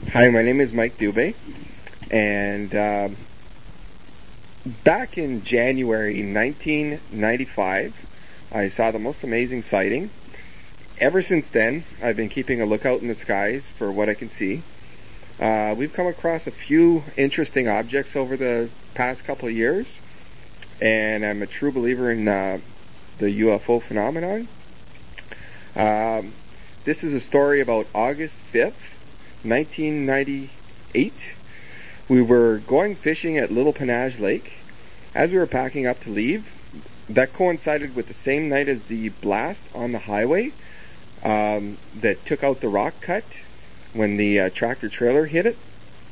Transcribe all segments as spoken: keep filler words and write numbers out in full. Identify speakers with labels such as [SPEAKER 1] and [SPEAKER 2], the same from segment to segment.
[SPEAKER 1] Hi, my name is Mike Dubé, and uh, back in January nineteen ninety-five, I saw the most amazing sighting. Ever since then, I've been keeping a lookout in the skies for what I can see. Uh, we've come across a few interesting objects over the past couple of years, and I'm a true believer in uh, the U F O phenomenon. Um, this is a story about August fifth, nineteen ninety-eight. We were going fishing at Little Penage Lake. As we were packing up to leave, that coincided with the same night as the blast on the highway um, that took out the rock cut when the uh, tractor trailer hit it.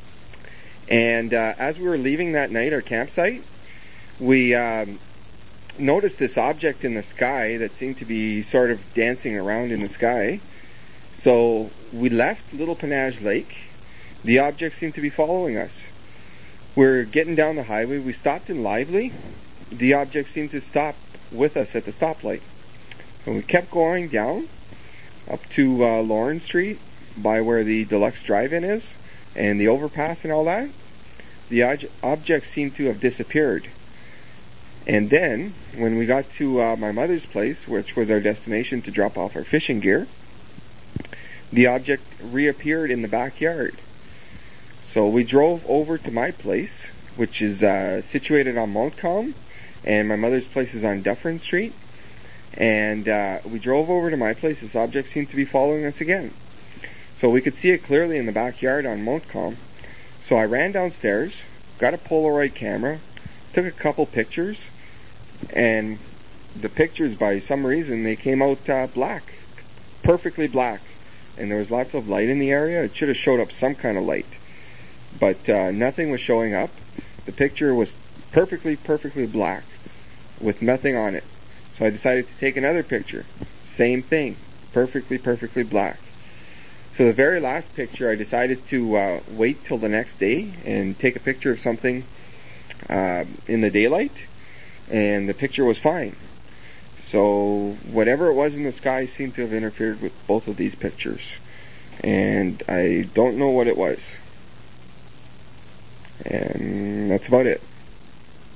[SPEAKER 1] And uh, as we were leaving that night, our campsite, we um, noticed this object in the sky that seemed to be sort of dancing around in the sky. So we left Little Penage Lake. The object seemed to be following us. We're getting down the highway. We stopped in Lively. The object seemed to stop with us at the stoplight. And we kept going down up to uh, Lawrence Street by where the Deluxe Drive-In is and the overpass and all that. The ob- object seemed to have disappeared. And then, when we got to uh, my mother's place, which was our destination to drop off our fishing gear, the object reappeared in the backyard. So we drove over to my place, which is uh, situated on Montcalm, and my mother's place is on Dufferin Street. And uh, we drove over to my place. This object seemed to be following us again. So we could see it clearly in the backyard on Montcalm. So I ran downstairs, got a Polaroid camera, took a couple pictures, and the pictures, by some reason, they came out uh, black, perfectly black. And there was lots of light in the area. It should have showed up some kind of light. But uh, nothing was showing up. The picture was perfectly, perfectly black with nothing on it. So I decided to take another picture. Same thing. Perfectly, perfectly black. So the very last picture, I decided to uh, wait till the next day and take a picture of something uh, in the daylight. And the picture was fine. So whatever it was in the sky seemed to have interfered with both of these pictures. And I don't know what it was. And that's about it.